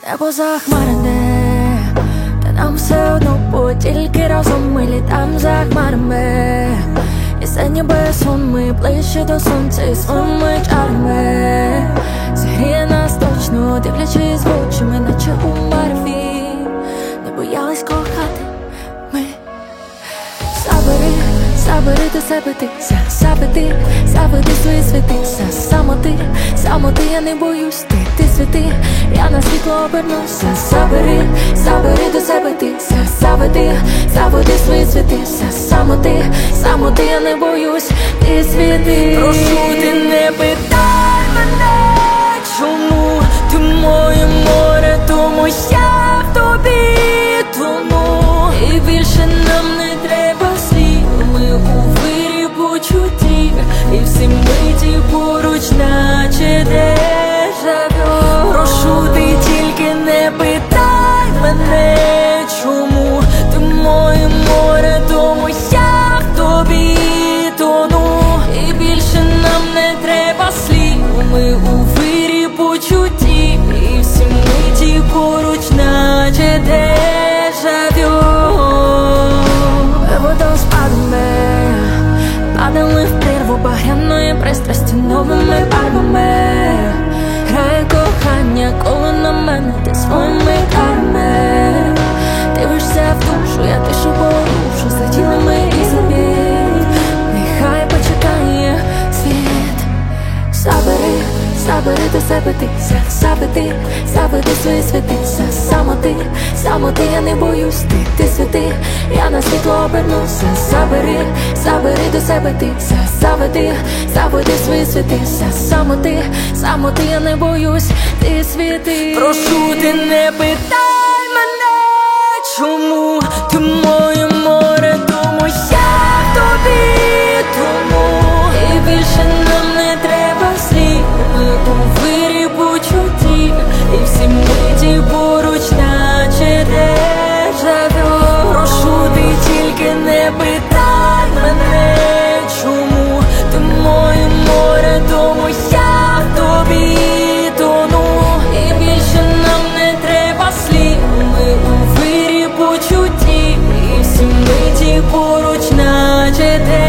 Небо захмарене, та нам все одно, бо тільки разом ми літаємо за хмарами. І за небесом ми ближче до сонця і своїми чарами. Зігріє нас точно, дивлячись в очі, ми наче у марві. Не боялись кохати ми. Забери до себе ти, заведи свої світися. Самоти, я не боюсь, ти світи, я на світло обернуся. Забери до себе ти, заведи свої світися. Самоти, я не боюсь, ти світи. Прошу, ти не питай мене, чому ти моє море, тому я в тобі тону. І більше нам не треба слів, ми у вирі почуттів, і всі миті поруч, наче дежавю. Прошу, ти тільки не питай мене, чому ти моє море, тому я в тобі тону. І більше нам не треба слів, ми у вирі почуттів, і всі миті поруч, наче дежавю. Водоспадами падали в прірву багряної пристрасті новими барвами. Грає кохання, коли на мене ти своїми карми. Дивишся в душу, я тишу порушу, злетіли ми і завіт. Нехай почекає світ. Забери до себе ти, заведи свої світися. Самоти, я не боюсь, ти світи, я на світло обернуся. Забери до себе ти, заведи свої світися. Самоти, я не боюсь, ти світи. Прошу, ти не питай мене, чому ти моє море, тому я в тобі тону. І більше нам не треба слів, ми у вирі почуттів, і всі миті поруч, наче дежавю. Прошу, ти тільки не питай мене, чому ти моє море, тому я в тобі тону. І більше нам не треба слів, ми у вирі почуттів, і всі миті поруч, наче дежавю.